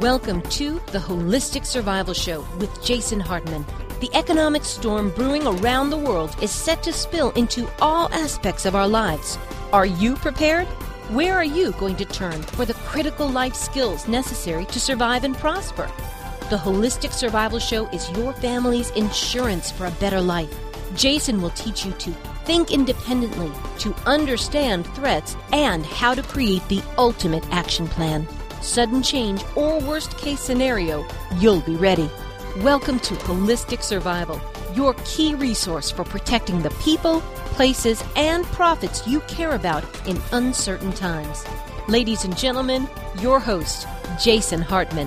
Welcome to the Holistic Survival Show with Jason Hartman. The economic storm brewing around the world is set to spill into all aspects of our lives. Are you prepared? Where are you going to turn for the critical life skills necessary to survive and prosper? The Holistic Survival Show is your family's insurance for a better life. Jason will teach you to think independently, to understand threats, and how to create the ultimate action plan. Sudden change or worst case scenario, you'll be ready. Welcome to Holistic Survival, your key resource for protecting the people, places, and profits you care about in uncertain times. Ladies and gentlemen, your host, Jason Hartman.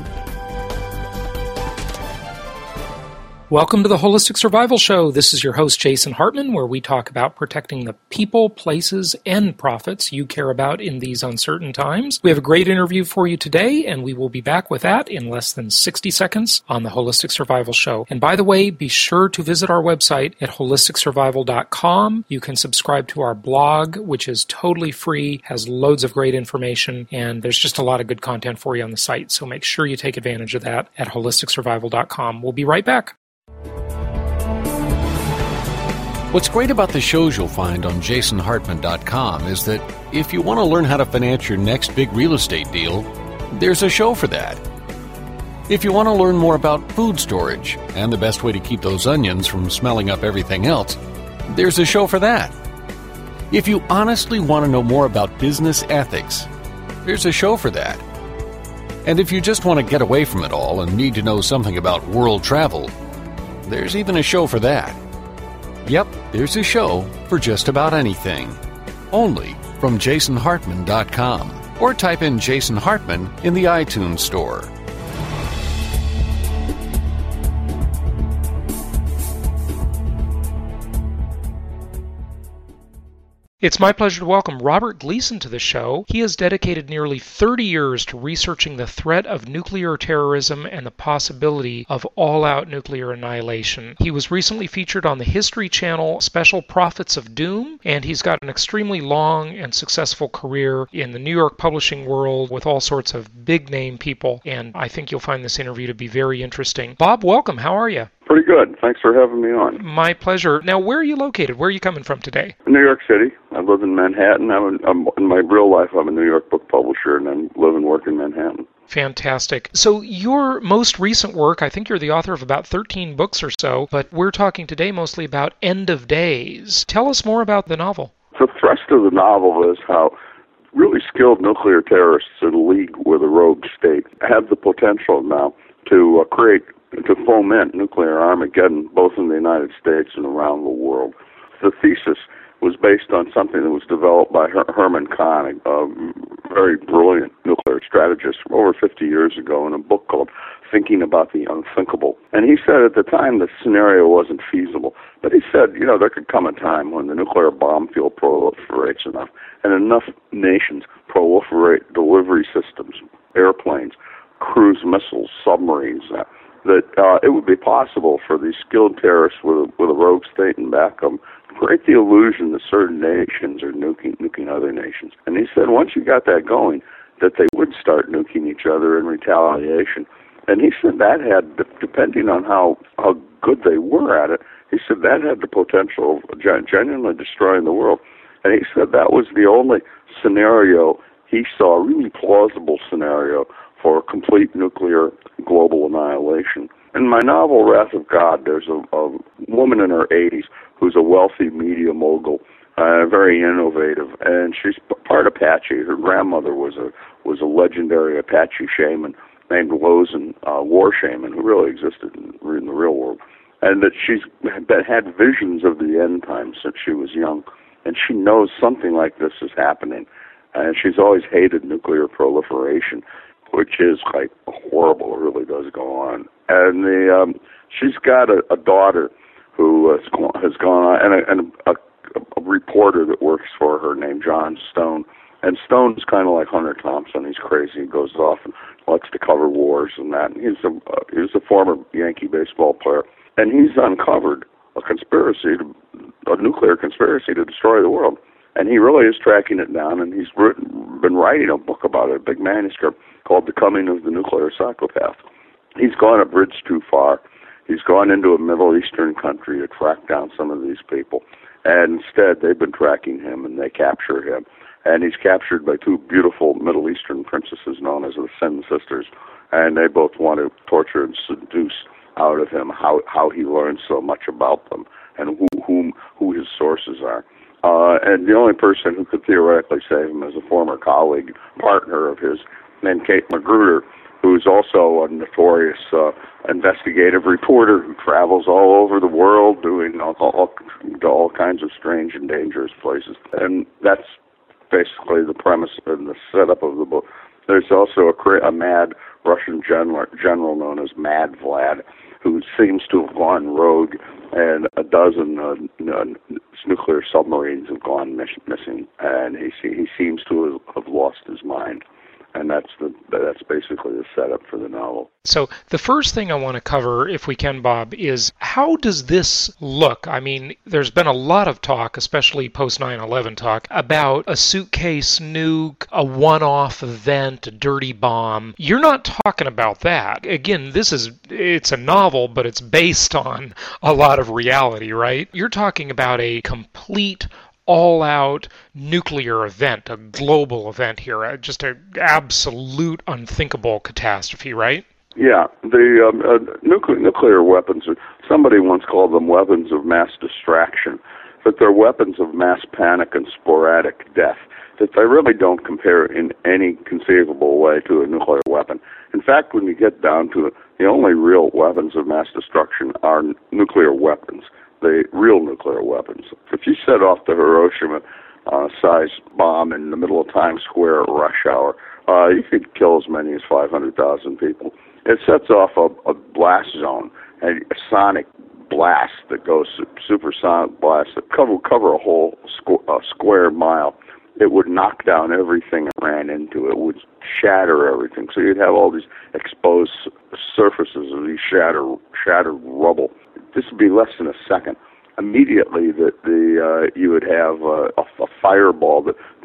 Welcome to the Holistic Survival Show. This is your host, Jason Hartman, where we talk about protecting the people, places, and profits you care about in these uncertain times. We have a great interview for you today, and we will be back with that in less than 60 seconds on the Holistic Survival Show. And by the way, be sure to visit our website at holisticsurvival.com. You can subscribe to our blog, which is totally free, has loads of great information, and there's just a lot of good content for you on the site. So make sure you take advantage of that at holisticsurvival.com. We'll be right back. What's great about the shows you'll find on jasonhartman.com is that if you want to learn how to finance your next big real estate deal, there's a show for that. If you want to learn more about food storage and the best way to keep those onions from smelling up everything else, there's a show for that. If you honestly want to know more about business ethics, there's a show for that. And if you just want to get away from it all and need to know something about world travel, there's even a show for that. Yep, there's a show for just about anything. Only from jasonhartman.com. Or type in Jason Hartman in the iTunes store. It's my pleasure to welcome Robert Gleason to the show. He has dedicated nearly 30 years to researching the threat of nuclear terrorism and the possibility of all-out nuclear annihilation. He was recently featured on the History Channel special Prophets of Doom, and he's got an extremely long and successful career in the New York publishing world with all sorts of big-name people, and I think you'll find this interview to be very interesting. Bob, welcome. How are you? Pretty good. Thanks for having me on. My pleasure. Now, where are you located? Where are you coming from today? New York City. I live in Manhattan. In my real life, I'm a New York book publisher, and I live and work in Manhattan. Fantastic. So your most recent work, I think you're the author of about 13 books or so, but we're talking today mostly about End of Days. Tell us more about the novel. The thrust of the novel is how really skilled nuclear terrorists in league with a rogue state have the potential now to foment nuclear Armageddon, both in the United States and around the world. The thesis was based on something that was developed by Herman Kahn, a very brilliant nuclear strategist from over 50 years ago, in a book called Thinking About the Unthinkable. And he said at the time the scenario wasn't feasible, but he said, there could come a time when the nuclear bomb field proliferates enough, and enough nations proliferate delivery systems, airplanes, cruise missiles, submarines, that it would be possible for these skilled terrorists with a rogue state in back of them to create the illusion that certain nations are nuking other nations. And he said once you got that going, that they would start nuking each other in retaliation. And he said that had, depending on how good they were at it, he said that had the potential of genuinely destroying the world. And he said that was the only scenario he saw, a really plausible scenario, for complete nuclear global annihilation. In my novel, Wrath of God, there's a woman in her 80s who's a wealthy media mogul, very innovative, and she's part Apache. Her grandmother was a legendary Apache shaman named Lozen, war shaman, who really existed in the real world, and that she's had visions of the end times since she was young, and she knows something like this is happening, and she's always hated nuclear proliferation, which is like horrible. It really does go on. And she's got a daughter who has gone on, and a reporter that works for her named John Stone. And Stone's kind of like Hunter Thompson. He's crazy. He goes off and likes to cover wars and that. And he's a former Yankee baseball player. And he's uncovered a nuclear conspiracy to destroy the world. And he really is tracking it down, and he's been writing a book about it, a big manuscript called The Coming of the Nuclear Psychopath. He's gone a bridge too far. He's gone into a Middle Eastern country to track down some of these people. And instead, they've been tracking him, and they capture him. And he's captured by two beautiful Middle Eastern princesses known as the Sin Sisters. And they both want to torture and seduce out of him how he learns so much about them and who his sources are. And the only person who could theoretically save him is a former colleague, partner of his, named Kate Magruder, who's also a notorious investigative reporter who travels all over the world doing all kinds of strange and dangerous places. And that's basically the premise and the setup of the book. There's also a mad Russian general known as Mad Vlad, who seems to have gone rogue, and a dozen nuclear submarines have gone missing, and he seems to have lost his mind. And that's basically the setup for the novel. So the first thing I want to cover, if we can, Bob, is how does this look? I mean, there's been a lot of talk, especially post 9/11 talk, about a suitcase nuke, a one-off event, a dirty bomb. You're not talking about that. Again, it's a novel, but it's based on a lot of reality, right? You're talking about a complete all-out nuclear event, a global event here, just an absolute unthinkable catastrophe, right? Yeah, the nuclear weapons, somebody once called them weapons of mass distraction, that they're weapons of mass panic and sporadic death, that they really don't compare in any conceivable way to a nuclear weapon. In fact, when you get down to it, the only real weapons of mass destruction are nuclear weapons. The real nuclear weapons. If you set off the Hiroshima-sized bomb in the middle of Times Square at rush hour, you could kill as many as 500,000 people. It sets off a blast zone, a sonic blast that goes, supersonic blast that cover a whole square mile. It would knock down everything it ran into. It would shatter everything. So you'd have all these exposed surfaces of these shattered rubble. This would be less than a second. Immediately, you would have a fireball.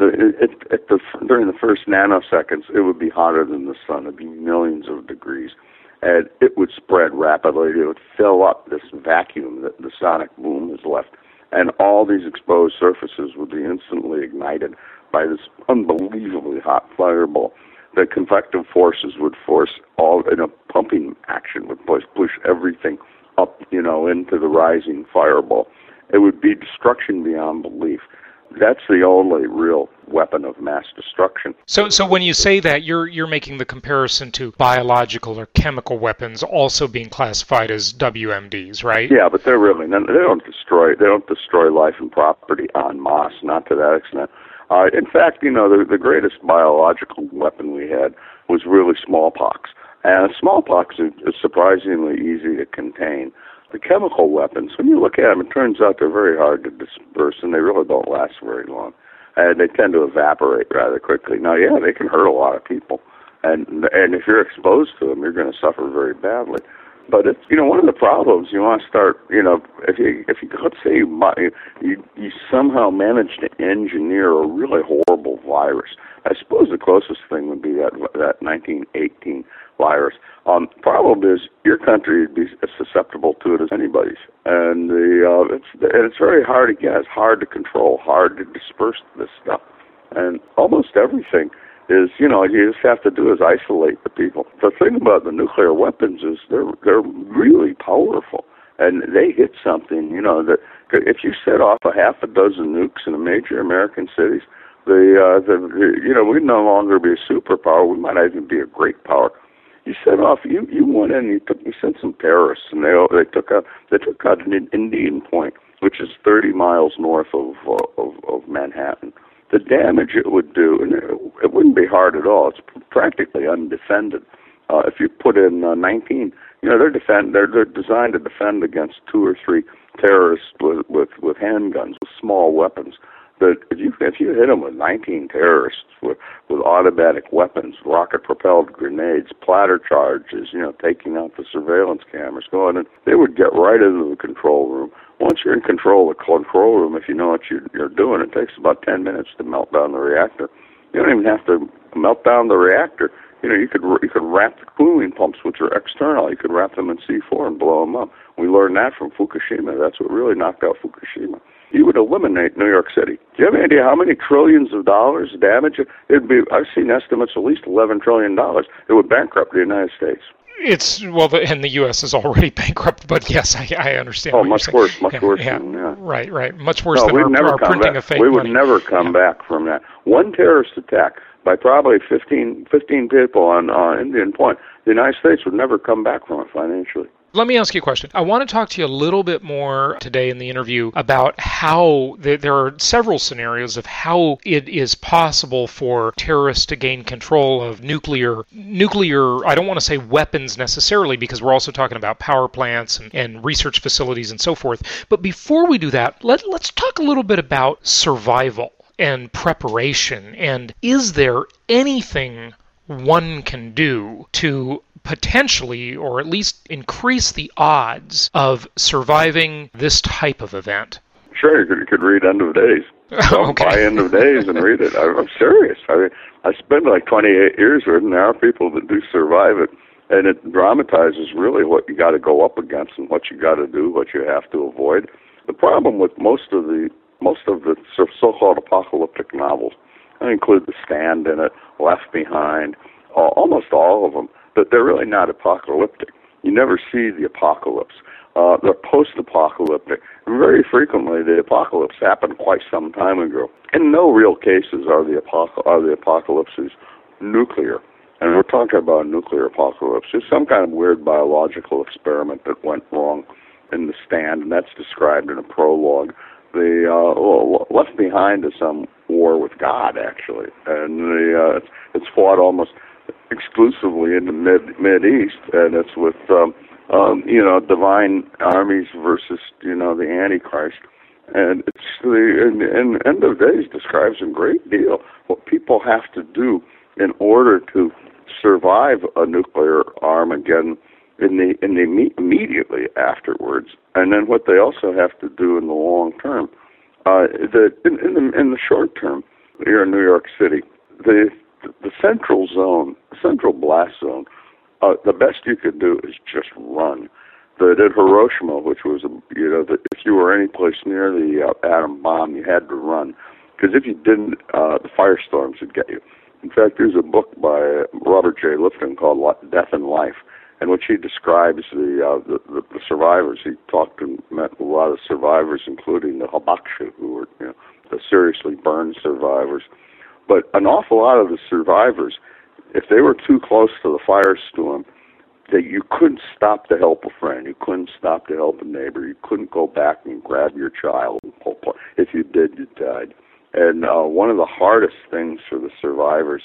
During the first nanoseconds, it would be hotter than the sun. It would be millions of degrees. And it would spread rapidly. It would fill up this vacuum that the sonic boom has left. And all these exposed surfaces would be instantly ignited by this unbelievably hot fireball. The convective forces would force all in a pumping action would push everything up, into the rising fireball. It would be destruction beyond belief. That's the only real weapon of mass destruction. So when you say that, you're making the comparison to biological or chemical weapons also being classified as WMDs, right? Yeah, but they don't destroy life and property en masse, not to that extent. In fact, the greatest biological weapon we had was really smallpox. And smallpox is surprisingly easy to contain. The chemical weapons, when you look at them, it turns out they're very hard to disperse, and they really don't last very long. And they tend to evaporate rather quickly. Now, yeah, they can hurt a lot of people. And if you're exposed to them, you're going to suffer very badly. But it's, one of the problems, you want to start, if you let's say you somehow manage to engineer a really horrible virus. I suppose the closest thing would be that 1918 virus. Problem is, your country would be as susceptible to it as anybody's, and it's very hard to get. It's hard to control, hard to disperse this stuff, and almost everything is, you just have to do is isolate the people. The thing about the nuclear weapons is they're really powerful, and they hit something, that if you set off a half a dozen nukes in the major American cities, we'd no longer be a superpower. We might even be a great power. You set off. You went in. You sent some terrorists, and they took out an Indian Point, which is 30 miles north of Manhattan. The damage it would do, and it wouldn't be hard at all. It's practically undefended. If you put in 19, they're designed to defend against 2 or 3 terrorists with handguns, with small weapons. But if you hit them with 19 terrorists with automatic weapons, rocket-propelled grenades, platter charges, taking out the surveillance cameras, they would get right into the control room, once you're in control of the control room, if you know what you're doing, it takes about 10 minutes to melt down the reactor. You don't even have to melt down the reactor. You could wrap the cooling pumps, which are external. You could wrap them in C4 and blow them up. We learned that from Fukushima. That's what really knocked out Fukushima. You would eliminate New York City. Do you have any idea how many trillions of dollars damage? I've seen estimates at least $11 trillion. It would bankrupt the United States. And the U.S. is already bankrupt, but yes, I understand. Oh, much worse. Yeah. Right. Much worse than our printing of fake money. We would never come back from that. One terrorist attack by probably 15 people on Indian Point, the United States would never come back from it financially. Let me ask you a question. I want to talk to you a little bit more today in the interview about how there are several scenarios of how it is possible for terrorists to gain control of nuclear, I don't want to say weapons necessarily, because we're also talking about power plants and research facilities and so forth. But before we do that, let's talk a little bit about survival and preparation. And is there anything one can do to potentially, or at least increase the odds of surviving this type of event? Sure, you could read End of Days. Okay. Buy End of Days and read it. I'm serious. I spent like 28 years with it, and there are people that do survive it, and it dramatizes really what you got to go up against and what you got to do, what you have to avoid. The problem with most of the so-called apocalyptic novels, I include The Stand in it, Left Behind, almost all of them, but they're really not apocalyptic. You never see the apocalypse. They're post-apocalyptic. And very frequently, the apocalypse happened quite some time ago. In no real cases are the apocalypses nuclear. And we're talking about a nuclear apocalypse. It's some kind of weird biological experiment that went wrong in The Stand, and that's described in a prologue. The Left Behind is some war with God, actually, and it's fought almost exclusively in the Mid-East, and it's with divine armies versus the Antichrist, and it's End of Days describes in great deal what people have to do in order to survive a nuclear Armageddon immediately afterwards, and then what they also have to do in the long term. In the short term, here in New York City, the central zone, central blast zone, the best you could do is just run. At Hiroshima, which was if you were any place near the atom bomb, you had to run, because if you didn't, the firestorms would get you. In fact, there's a book by Robert J. Lifton called Death and Life, in which he describes the survivors. He talked and met a lot of survivors, including the Hibakusha, who were the seriously burned survivors. But an awful lot of the survivors, if they were too close to the firestorm, that you couldn't stop to help a friend, you couldn't stop to help a neighbor, you couldn't go back and grab your child. If you did, you died. And one of the hardest things for the survivors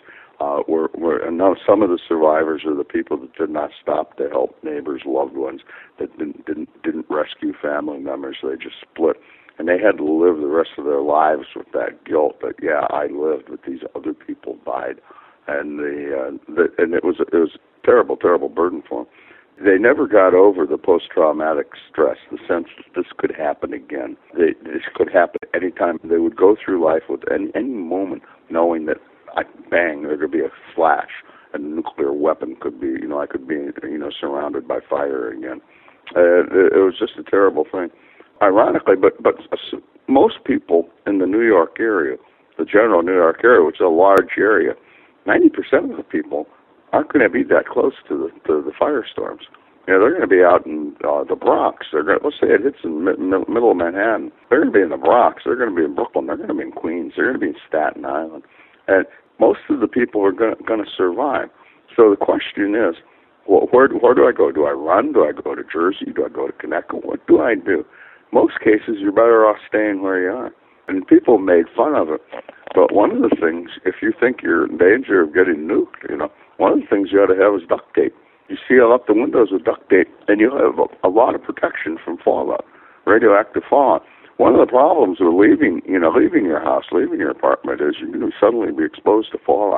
some of the survivors are the people that did not stop to help neighbors, loved ones, that didn't rescue family members. They just split, and they had to live the rest of their lives with that guilt that I lived, but these other people died, and it was a terrible, terrible burden for them. They never got over the post-traumatic stress, the sense that this could happen again. This could happen any time. They would go through life with any moment knowing that bang, there could be a flash, and a nuclear weapon could be, I could be, surrounded by fire again. It was just a terrible thing. Ironically, but most people in the New York area, the general New York area, which is a large area, 90% of the people aren't going to be that close to the firestorms. They're going to be out in the Bronx. Let's say it hits in the middle of Manhattan. They're going to be in the Bronx. They're going to be in Brooklyn. They're going to be in Queens. They're going to be in Staten Island. And most of the people are going to survive. So the question is, where do I go? Do I run? Do I go to Jersey? Do I go to Connecticut? What do I do? Most cases, you're better off staying where you are. And people made fun of it. But one of the things, if you think you're in danger of getting nuked, one of the things you ought to have is duct tape. You seal up the windows with duct tape, and you'll have a lot of protection from fallout, radioactive fallout. One of the problems with leaving your house, leaving your apartment, is you're going to suddenly be exposed to fallout.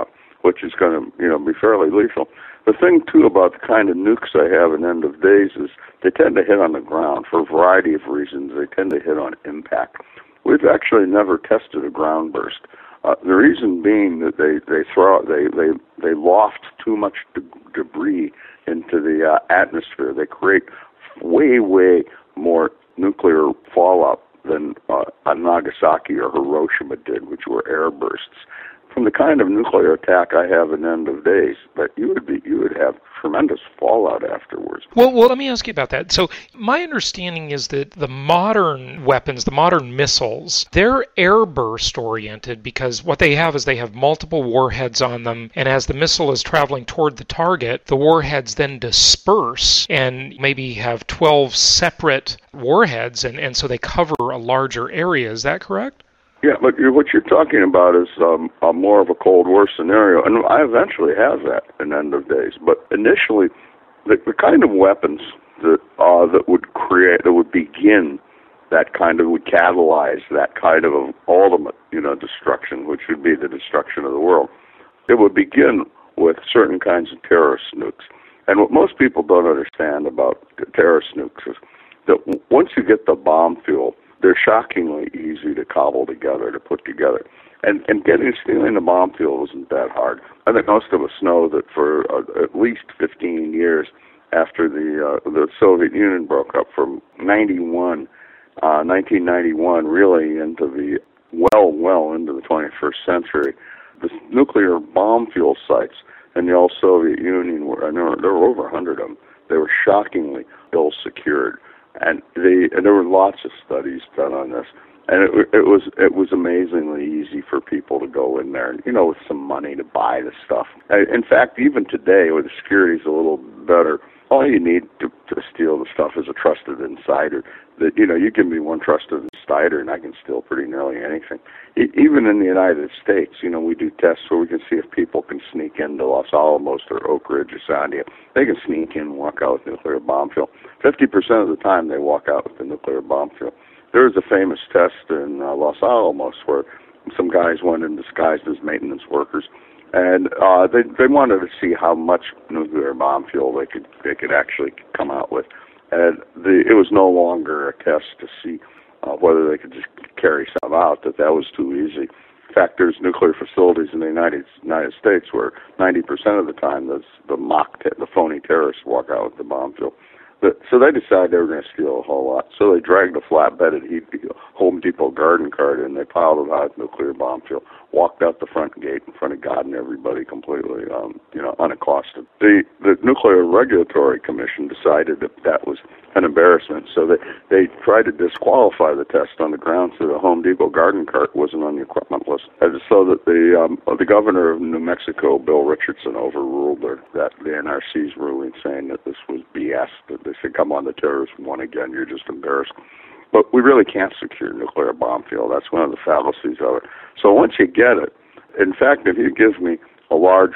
which is going to, be fairly lethal. The thing, too, about the kind of nukes I have in End of Days is they tend to hit on the ground for a variety of reasons. They tend to hit on impact. We've actually never tested a ground burst. The reason being that they loft too much debris into the atmosphere. They create way more nuclear fallout than Nagasaki or Hiroshima did, which were air bursts. From the kind of nuclear attack I have in End of Days, but you would have tremendous fallout afterwards. Well, let me ask you about that. So my understanding is that the modern weapons, the modern missiles, they're airburst oriented because what they have is they have multiple warheads on them, and as the missile is traveling toward the target, the warheads then disperse and maybe have 12 separate warheads, and so they cover a larger area. Is that correct? Yeah, but what you're talking about is a more of a Cold War scenario, and I eventually have that in End of Days. But initially, the kind of weapons that would begin that kind of, would catalyze that kind of ultimate, destruction, which would be the destruction of the world. It would begin with certain kinds of terrorist nukes. And what most people don't understand about terrorist nukes is that once you get the bomb fuel, they're shockingly easy to cobble together, to put together. And stealing the bomb fuel isn't that hard. I think most of us know that for at least 15 years after the Soviet Union broke up, from 1991, really into the well into the 21st century, the nuclear bomb fuel sites in the old Soviet Union there were over 100 of them. They were shockingly ill secured. And there were lots of studies done on this, and it was amazingly easy for people to go in there, with some money to buy the stuff. In fact, even today, where the security's a little better, all you need to steal the stuff is a trusted insider. That you give me one trusted insider, and I can steal pretty nearly anything. Even in the United States, we do tests where we can see if people can sneak into Los Alamos or Oak Ridge or Sandia. They can sneak in and walk out with nuclear bomb fuel. 50% of the time, they walk out with the nuclear bomb fuel. There was a famous test in Los Alamos where some guys went in disguised as maintenance workers, and they wanted to see how much nuclear bomb fuel they could actually come out with. And it was no longer a test to see whether they could just carry some out, that was too easy. In fact, there's nuclear facilities in the United States where 90% of the time the phony terrorists walk out with the bomb fuel. So they decided they were going to steal a whole lot. So they dragged a flatbed Home Depot garden cart in. They piled it out with nuclear bomb fuel, walked out the front gate in front of God and everybody completely, unaccosted. The Nuclear Regulatory Commission decided that was an embarrassment, so they tried to disqualify the test on the grounds that a Home Depot garden cart wasn't on the equipment list. And so that the governor of New Mexico, Bill Richardson, overruled the NRC's ruling, saying that this was BS, that they said, come on, the terrorists won again, you're just embarrassed. But we really can't secure nuclear bomb fuel. That's one of the fallacies of it. So once you get it, in fact, if you give me a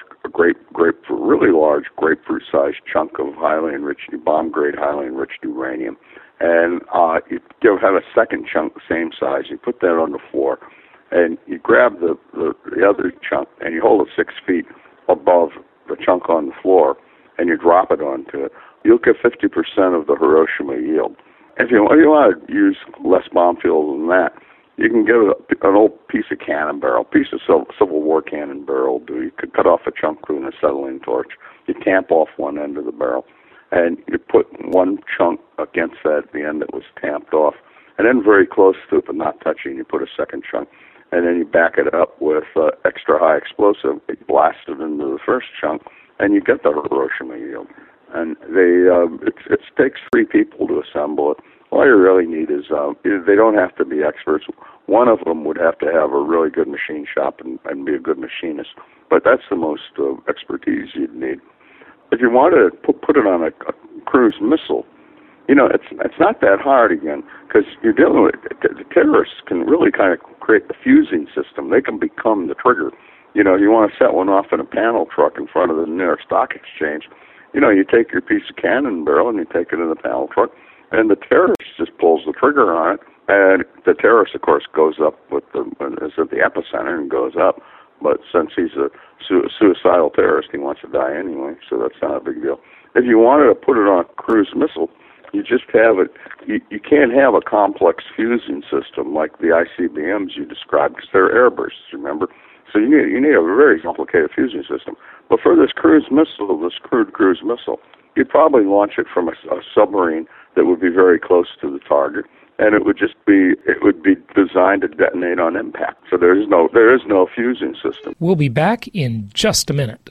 really large grapefruit-sized chunk of bomb-grade highly enriched uranium, and you have a second chunk the same size, you put that on the floor, and you grab the other chunk, and you hold it 6 feet above the chunk on the floor, and you drop it onto it, you'll get 50% of the Hiroshima yield. If you want to use less bomb fuel than that, you can get an old piece of cannon barrel, piece of Civil War cannon barrel. You could cut off a chunk with an acetylene torch. You tamp off one end of the barrel, and you put one chunk against that at the end that was tamped off, and then very close to it but not touching, you put a second chunk, and then you back it up with extra high explosive. You blast it into the first chunk, and you get the Hiroshima yield. And it takes 3 people to assemble it. All you really need is, they don't have to be experts. One of them would have to have a really good machine shop and be a good machinist. But that's the most expertise you'd need. If you want to put it on a cruise missile, it's not that hard again, because you're dealing with the terrorists can really kind of create the fusing system. They can become the trigger. You want to set one off in a panel truck in front of the New York Stock Exchange. You take your piece of cannon barrel and you take it in the panel truck, and the terrorist just pulls the trigger on it, and the terrorist, of course, goes up is at the epicenter and goes up. But since he's a suicidal terrorist, he wants to die anyway, so that's not a big deal. If you wanted to put it on a cruise missile, you just have it. You can't have a complex fusing system like the ICBMs you described because they're air bursts, remember? So you need a very complicated fusing system. But for this cruise missile, this crewed cruise missile, you'd probably launch it from a submarine that would be very close to the target, and it would be designed to detonate on impact. So there is no fusing system. We'll be back in just a minute.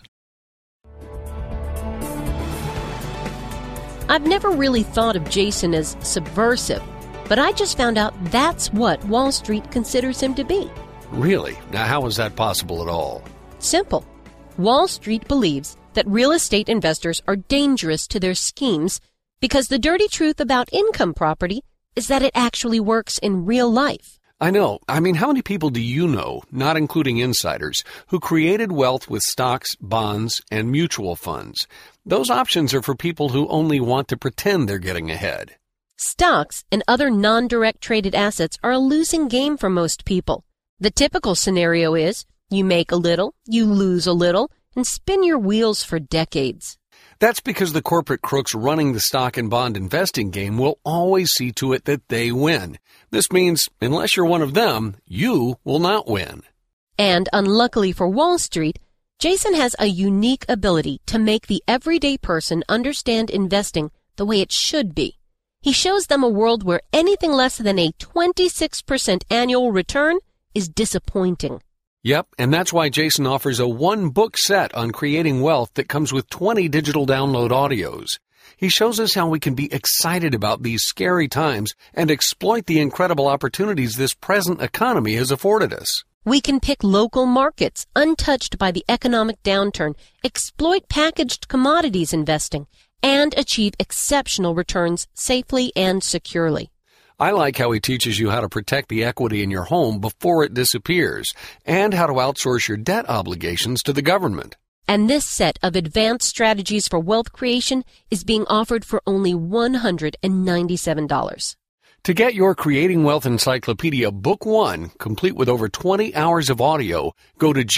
I've never really thought of Jason as subversive, but I just found out that's what Wall Street considers him to be. Really? Now, how is that possible at all? Simple. Wall Street believes that real estate investors are dangerous to their schemes because the dirty truth about income property is that it actually works in real life. I know. I mean, how many people do you know, not including insiders, who created wealth with stocks, bonds, and mutual funds? Those options are for people who only want to pretend they're getting ahead. Stocks and other non-direct traded assets are a losing game for most people. The typical scenario is you make a little, you lose a little, and spin your wheels for decades. That's because the corporate crooks running the stock and bond investing game will always see to it that they win. This means, unless you're one of them, you will not win. And unluckily for Wall Street, Jason has a unique ability to make the everyday person understand investing the way it should be. He shows them a world where anything less than a 26% annual return is disappointing. Yep, and that's why Jason offers a one-book set on creating wealth that comes with 20 digital download audios. He shows us how we can be excited about these scary times and exploit the incredible opportunities this present economy has afforded us. We can pick local markets untouched by the economic downturn, exploit packaged commodities investing, and achieve exceptional returns safely and securely. I like how he teaches you how to protect the equity in your home before it disappears and how to outsource your debt obligations to the government. And this set of advanced strategies for wealth creation is being offered for only $197. To get your Creating Wealth Encyclopedia Book 1, complete with over 20 hours of audio, go to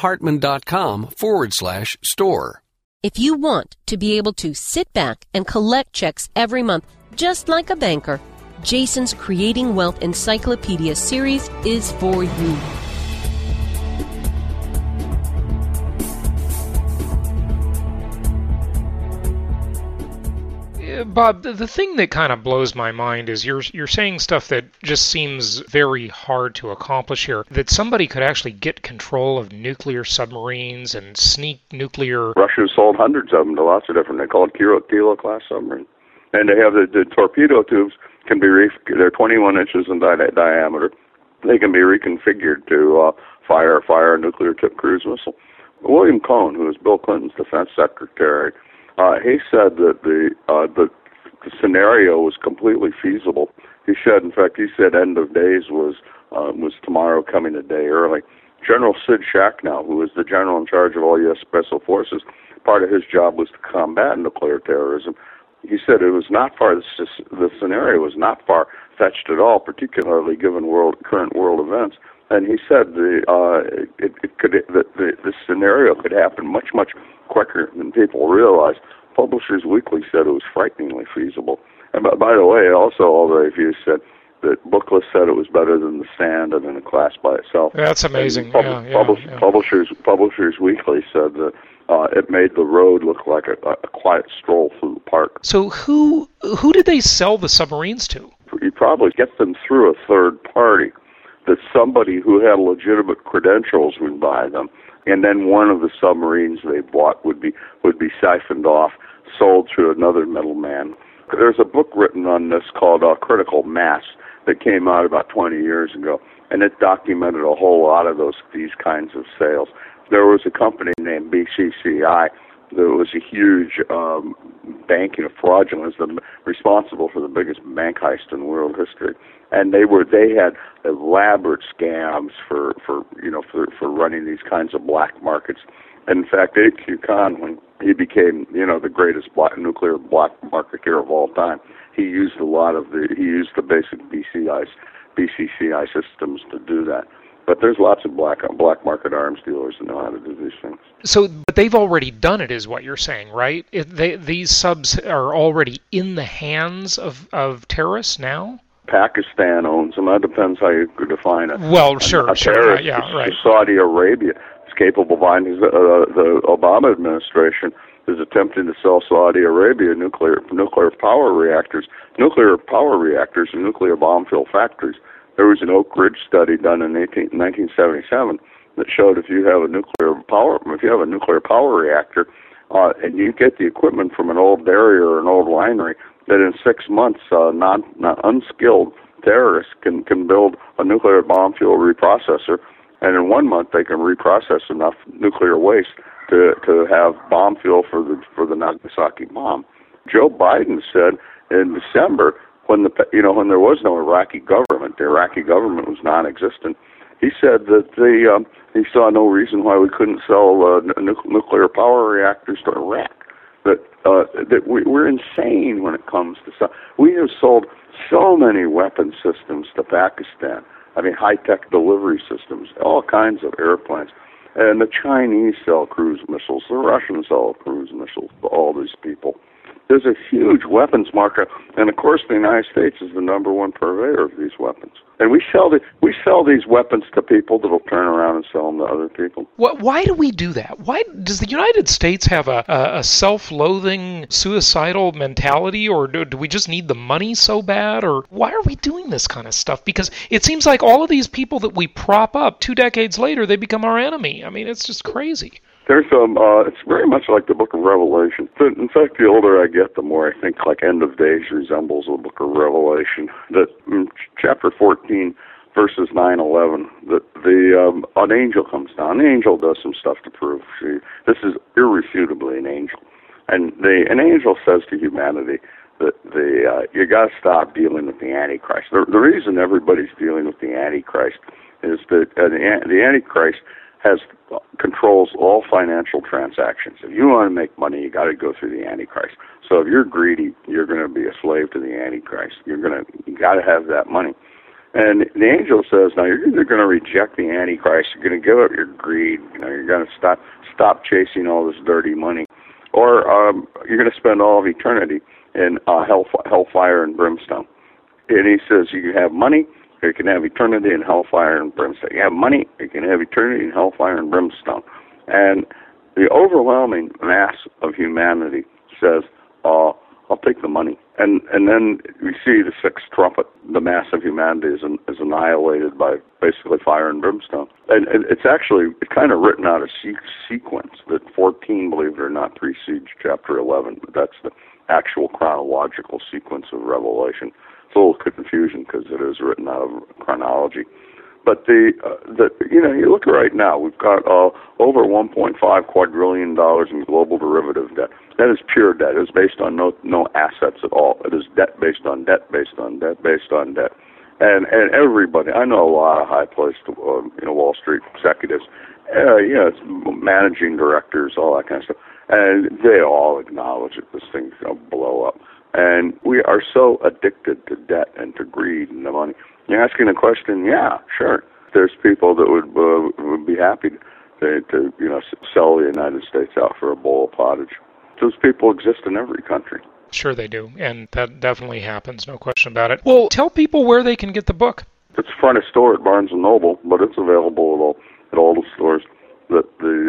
jasonhartman.com/store. If you want to be able to sit back and collect checks every month, just like a banker, Jason's Creating Wealth Encyclopedia series is for you. Bob, the thing that kind of blows my mind is you're saying stuff that just seems very hard to accomplish here. That somebody could actually get control of nuclear submarines and sneak nuclear... Russia sold hundreds of them to lots of different, they call it Kilo-class submarine. And they have the torpedo tubes can be, they're 21 inches in diameter. They can be reconfigured to fire a nuclear-tipped cruise missile. William Cohn, who was Bill Clinton's defense secretary, he said that the scenario was completely feasible. He said end of days was tomorrow, coming a day early. General Sid Shachnow, who was the general in charge of all U.S. Special Forces, part of his job was to combat nuclear terrorism. He said it was not far. The scenario was not far-fetched at all, particularly given current world events. And he said the scenario could happen much quicker than people realized. Publishers Weekly said it was frighteningly feasible. And by the way, also all the reviews said that Booklist said it was better than The Stand and in a class by itself. That's amazing. Publishers Weekly said that it made the road look like a quiet stroll through the park. So who did they sell the submarines to? You probably get them through a third party, that somebody who had legitimate credentials would buy them, and then one of the submarines they bought would be siphoned off, sold to another middleman. There's a book written on this called Critical Mass that came out about 20 years ago, and it documented a whole lot of these kinds of sales. There was a company named BCCI that was a huge banking of fraudulence, responsible for the biggest bank heist in world history. And they had elaborate scams for running these kinds of black markets. And in fact, H.Q. Kahn, when he became the greatest nuclear black marketeer of all time, he used the basic BCCI systems to do that. But there's lots of black market arms dealers that know how to do these things. So, but they've already done it, is what you're saying, right? These subs are already in the hands of terrorists now? Pakistan owns them. That depends how you define it. Well, sure. Yeah, right. Saudi Arabia is capable of buying. The Obama administration is attempting to sell Saudi Arabia nuclear power reactors and nuclear bomb fuel factories. There was an Oak Ridge study done in 1977 that showed if you have a nuclear power reactor, and you get the equipment from an old dairy or an old winery, that in 6 months, unskilled terrorists can build a nuclear bomb fuel reprocessor, and in 1 month they can reprocess enough nuclear waste to have bomb fuel for the Nagasaki bomb. Joe Biden said in December, when there was no Iraqi government, the Iraqi government was non-existent. He said that he saw no reason why we couldn't sell nuclear power reactors to Iraq. That we're insane when it comes to stuff. We have sold so many weapon systems to Pakistan. I mean, high-tech delivery systems, all kinds of airplanes. And the Chinese sell cruise missiles. The Russians sell cruise missiles to all these people. There's a huge weapons market, and of course the United States is the number one purveyor of these weapons. And we sell these weapons to people that will turn around and sell them to other people. Why do we do that? Why does the United States have a self-loathing, suicidal mentality, or do we just need the money so bad? Or why are we doing this kind of stuff? Because it seems like all of these people that we prop up 2 decades later, they become our enemy. I mean, it's just crazy. There's it's very much like the Book of Revelation. In fact, the older I get, the more I think like End of Days resembles the Book of Revelation. That in chapter 14, verses 9-11, that an angel comes down. The angel does some stuff to prove this is irrefutably an angel, and an angel says to humanity that you got to stop dealing with the Antichrist. The reason everybody's dealing with the Antichrist is that the Antichrist controls all financial transactions. If you want to make money, you got to go through the Antichrist. So if you're greedy, you're going to be a slave to the Antichrist. You got to have that money. And the angel says, now you're either going to reject the Antichrist, you're going to give up your greed, you're going to stop chasing all this dirty money, or you're going to spend all of eternity in hellfire and brimstone. And he says you can have money, or you can have eternity in hellfire and brimstone. You have money, you can have eternity in hellfire and brimstone. And the overwhelming mass of humanity says, I'll take the money. And then we see the sixth trumpet. The mass of humanity is annihilated by basically fire and brimstone. And it's kind of written out of sequence that 14, believe it or not, precedes chapter 11. But that's the actual chronological sequence of Revelation. It's a little confusion because it is written out of chronology. But you look right now, we've got over $1.5 quadrillion in global derivative debt. That is pure debt. It is based on no assets at all. It is debt based on debt based on debt based on debt. And everybody, I know a lot of high-placed Wall Street executives, it's managing directors, all that kind of stuff, and they all acknowledge that this thing's going to blow up. And we are so addicted to debt and to greed and the money. You're asking a question, yeah, sure. There's people that would be happy to sell the United States out for a bowl of pottage. Those people exist in every country. Sure they do, and that definitely happens, no question about it. Well, tell people where they can get the book. It's front of store at Barnes & Noble, but it's available at all the stores. That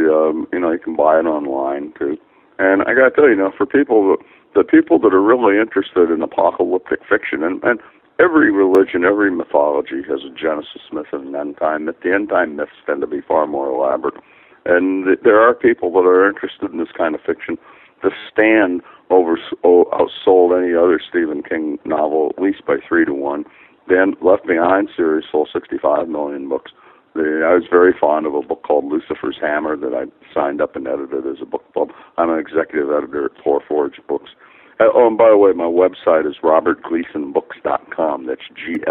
you can buy it online too. And I got to tell you, for people that are really interested in apocalyptic fiction, and every religion, every mythology has a Genesis myth and an end time myth. The end time myths tend to be far more elaborate. And there are people that are interested in this kind of fiction. The Stand outsold any other Stephen King novel at least by 3-1. The Left Behind series sold 65 million books. I was very fond of a book called Lucifer's Hammer that I signed up and edited as a book club. I'm an executive editor at Four Forge Books. And by the way, my website is robertgleasonbooks.com. That's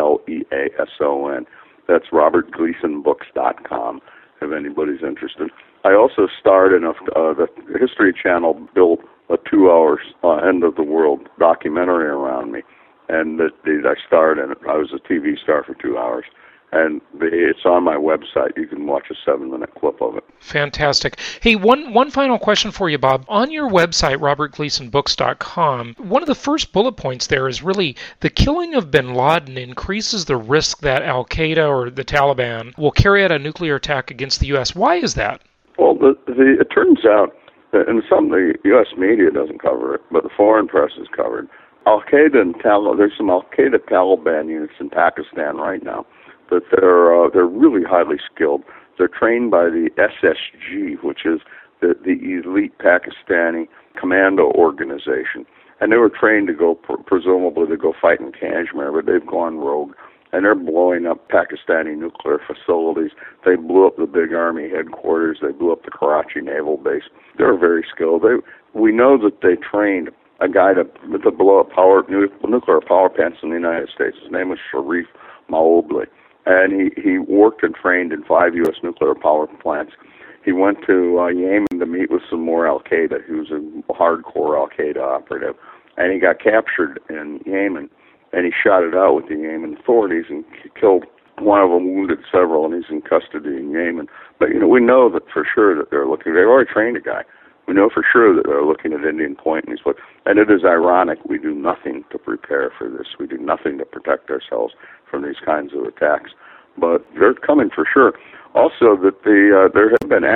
GLEASON. That's robertgleasonbooks.com if anybody's interested. I also starred in the History Channel built a 2-hour end of the world documentary around me, and I starred in it. I was a TV star for 2 hours, And it's on my website. You can watch a 7-minute clip of it. Fantastic. Hey, one final question for you, Bob. On your website, robertgleasonbooks.com, one of the first bullet points there is really the killing of bin Laden increases the risk that Al-Qaeda or the Taliban will carry out a nuclear attack against the U.S. Why is that? Well, it turns out, and some of the U.S. media doesn't cover it, but the foreign press is covered. Al-Qaeda and Taliban, there's some Al-Qaeda Taliban units in Pakistan right now that they're really highly skilled. They're trained by the SSG, which is the elite Pakistani commando organization. And they were trained to go, presumably to go fight in Kashmir, but they've gone rogue. And they're blowing up Pakistani nuclear facilities. They blew up the big army headquarters. They blew up the Karachi naval base. They're very skilled. We know that they trained a guy to blow up nuclear power plants in the United States. His name was Sharif Maobli. And he worked and trained in 5 U.S. nuclear power plants. He went to Yemen to meet with some more Al-Qaeda. He was a hardcore Al-Qaeda operative. And he got captured in Yemen, and he shot it out with the Yemen authorities and killed one of them, wounded several, and he's in custody in Yemen. But, we know that for sure that they've already trained a guy. We know for sure that they're looking at Indian Point, and it is ironic. We do nothing to prepare for this. We do nothing to protect ourselves from these kinds of attacks. But they're coming for sure. Also, that there had been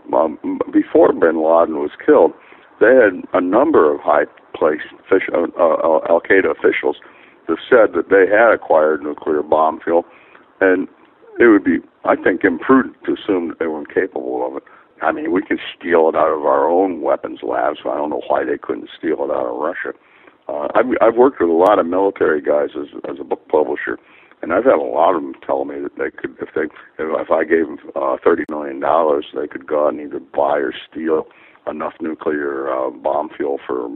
before bin Laden was killed, they had a number of high-placed Al-Qaeda officials that said that they had acquired nuclear bomb fuel, and it would be, I think, imprudent to assume that they weren't capable of it. I mean, we can steal it out of our own weapons labs, so I don't know why they couldn't steal it out of Russia. I've worked with a lot of military guys as a book publisher, and I've had a lot of them tell me that they could, if I gave them $30 million, they could go out and either buy or steal enough nuclear bomb fuel for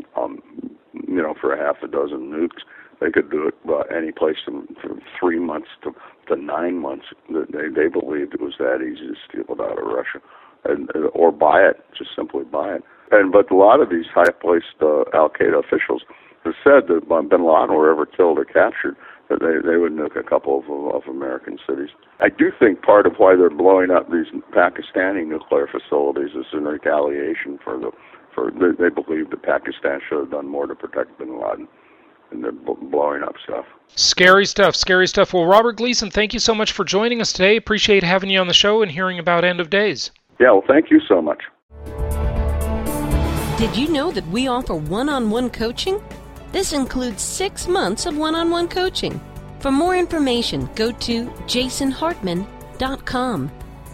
for half a dozen nukes. They could do it any place from 3 months to 9 months. They believed it was that easy to steal it out of Russia, or buy it, just simply buy it. But a lot of these high-placed Al-Qaeda officials have said that bin Laden were ever killed or captured, that they would nuke a couple of American cities. I do think part of why they're blowing up these Pakistani nuclear facilities is in retaliation they believe that Pakistan should have done more to protect bin Laden, and they're blowing up stuff. Scary stuff, scary stuff. Well, Robert Gleason, thank you so much for joining us today. Appreciate having you on the show and hearing about End of Days. Yeah, well, thank you so much. Did you know that we offer one-on-one coaching? This includes 6 months of one-on-one coaching. For more information, go to jasonhartman.com.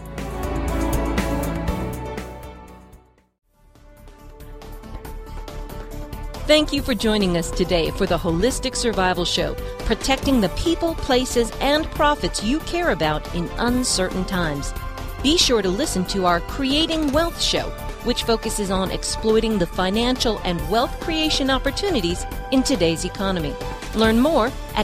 Thank you for joining us today for the Holistic Survival Show, protecting the people, places, and profits you care about in uncertain times. Be sure to listen to our Creating Wealth show, which focuses on exploiting the financial and wealth creation opportunities in today's economy. Learn more at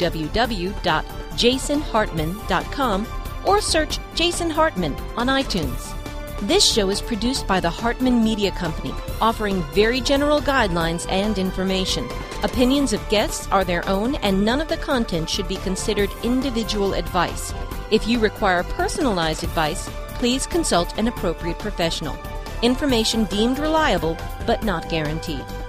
www.jasonhartman.com or search Jason Hartman on iTunes. This show is produced by the Hartman Media Company, offering very general guidelines and information. Opinions of guests are their own, and none of the content should be considered individual advice. If you require personalized advice, please consult an appropriate professional. Information deemed reliable, but not guaranteed.